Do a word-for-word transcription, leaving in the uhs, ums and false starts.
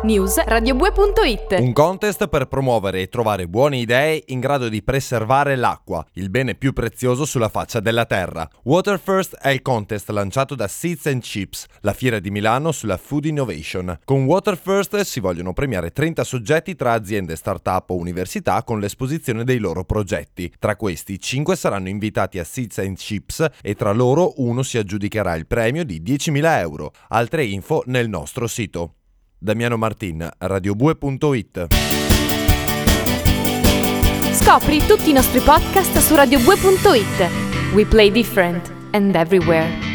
News radiobue punto it. Un contest per promuovere e trovare buone idee in grado di preservare l'acqua, il bene più prezioso sulla faccia della terra. Water First è il contest lanciato da Seeds and Chips, la fiera di Milano sulla Food Innovation. Con Water First si vogliono premiare trenta soggetti tra aziende, start-up o università con l'esposizione dei loro progetti. Tra questi, cinque saranno invitati a Seeds and Chips e tra loro uno si aggiudicherà il premio di diecimila euro. Altre info nel nostro sito. Damiano Martin, radiobue punto it. Scopri tutti i nostri podcast su radiobue punto it. We play different and everywhere.